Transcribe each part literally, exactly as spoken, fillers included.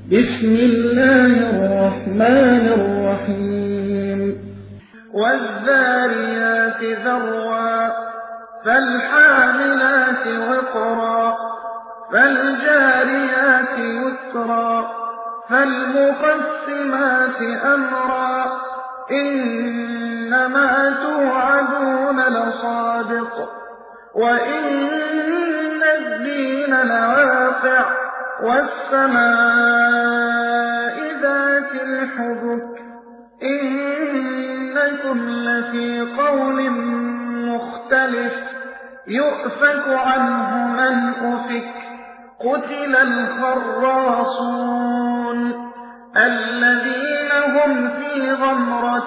بسم الله الرحمن الرحيم والذاريات ذروا فالحاملات وقرا فالجاريات يسرا فالمقسمات أمرا إنما توعدون لصادق وإن الدين لواقع والسماء ذات الحبك إنكم لفي قول مختلف يؤفك عنه من أفك قتل الخراصون الذين هم في غمرة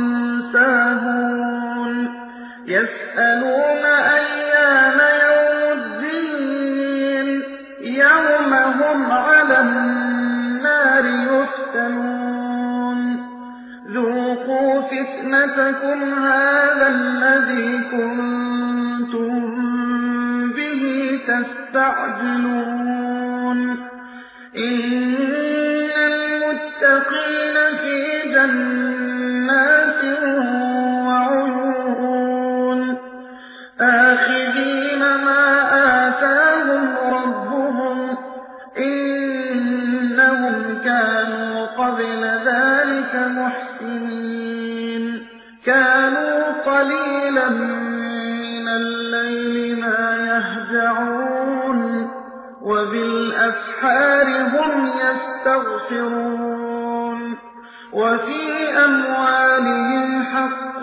ساهون يسألون أيان يوم الدين يوم هم على النار يفتنون ذوقوا فتنتكم هذا الذي كنتم به تستعجلون إن المتقين في جنات وعيون آخذين ما آتاهم ربهم إنهم كانوا قبل ذلك محسنين كانوا قليلا من الليل ما يهجعون وبالأسحار هم يستغفرون وفي أموالهم حق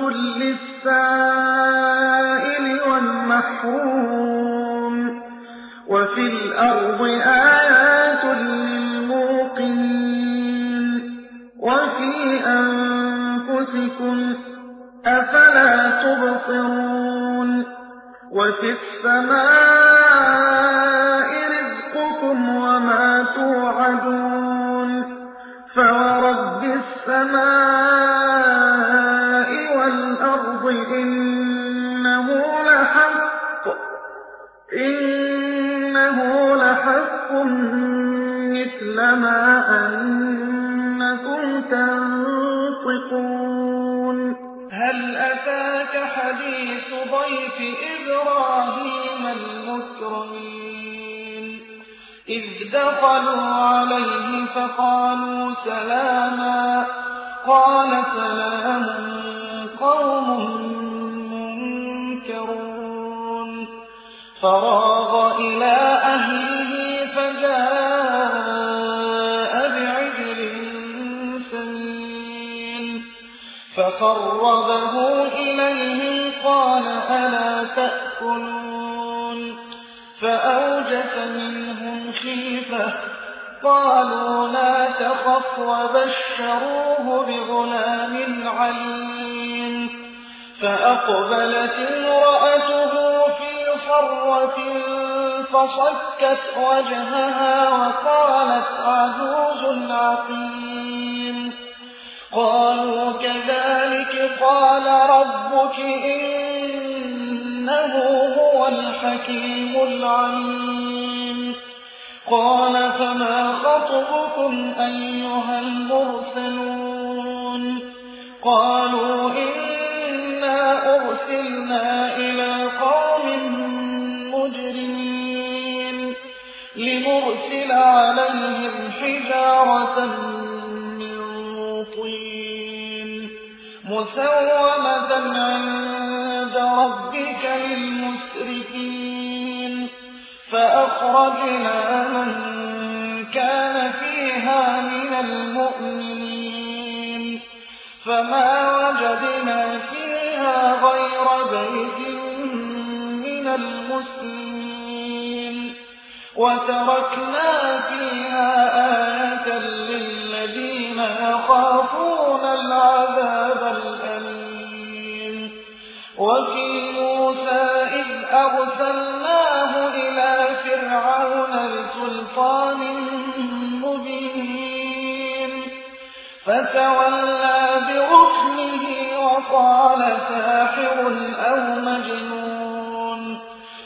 للسائل والمحروم وفي الأرض آيات للموقنين وفي أنفسكم أفلا تبصرون وفي السماء رزقكم وما توعدون فورب السماء والأرض إنه لحق إنه لحق مثل ما أنكم تنطقون هل أتاك حديث ضيف إبراهيم المكرمين إذ دخلوا عليه فقالوا سلاما قال سلام قوم منكرون فراغ إلى أهله فجاء بعجل سمين فقربه إليهم قال ألا تأكلون فأوجس منهم خيفة قالوا لا تخف وبشروه بغلام عليم فأقبلت امرأته في صرة فصكت وجهها وقالت عجوز عقيم قالوا كذلك قال ربك إنه هو الحكيم العليم قال فما خطبكم أيها المرسلون قالوا إنا أرسلنا إلى قوم مجرمين لنرسل عليهم حجارة من طين مسومة عند ربك للمسرفين فأخرجنا من كان فيها من المؤمنين فما وجدنا فيها غير بيت من المسلمين وتركنا فيها آية للذين يخافون العذاب الأليم وفي موسى إذ أرسلناه إلى فرعون بسلطان مبين فتولى بركنه وقال ساحر أو مجنون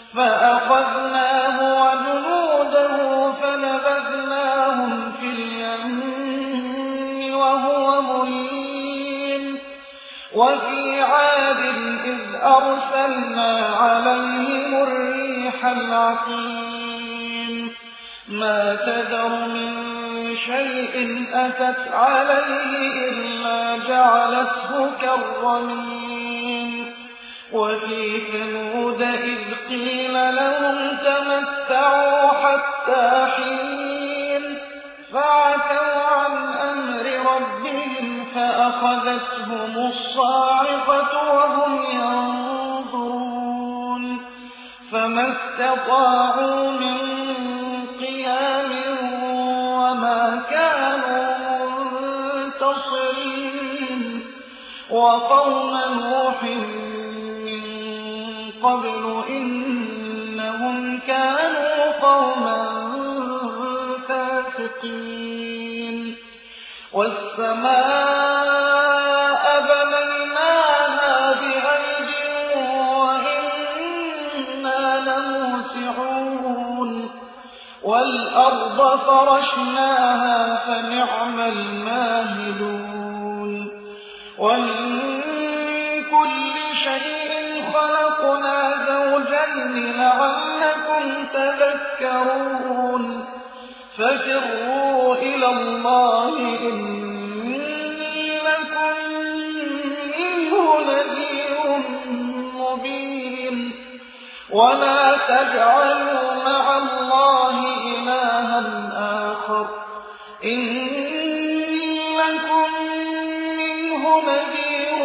فأخذناه وجنوده فنبذناهم في اليم وفي عاد إذ أرسلنا عليهم الريح العقيم ما تذر من شيء أتت عليه إلا جعلته كالرميم وفي ثمود إذ قيل لهم تمتعوا حتى حين فعتوا عن أمر ربهم فأخذتهم الصاعقة وهم ينظرون فما استطاعوا من قيام وما كانوا منتصرين وقوم نوح من قبل إنهم كانوا قوما فاسقين والسماء بنيناها بأيد وإنا لموسعون والأرض فرشناها فنعم الماهدون ومن كل شيء خلقنا زوجين لعلكم تذكرون ففروا إلى الله إني لكم منه نذير مبين ولا تجعلوا مع الله إلها آخر إني لكم منه نذير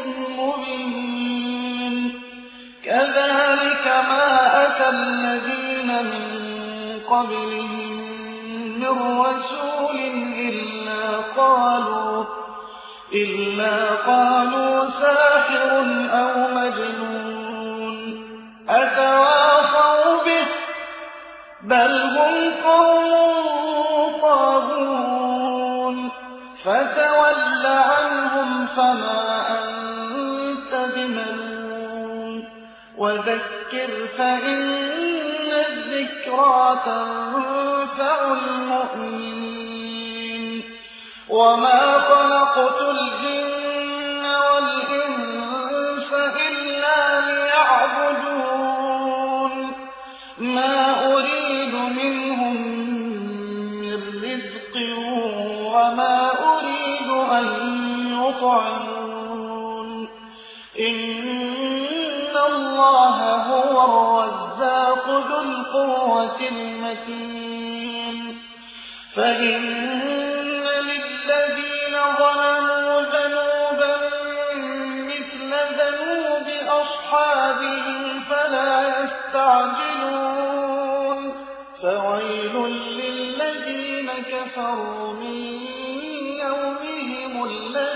مبين كذلك ما أتى الذين من قبلهم من رسول إلا قالوا إلا قالوا ساحر أو مجنون أتواصوا به بل هم قوم طاغون فتول عنهم فما أنت بملوم وذكر فإن الذكرى تنفع المؤمنين وما خلقت الجن والإنس إلا ليعبدون ما أريد منهم من رزق وما أريد أن يطعمون إن الله هو الرزاق ذو القوة المتين فإن للذين ظلموا ذنوبا مثل ذنوب أصحابهم فلا يستعجلون فويل للذين كفروا من يومهم الذي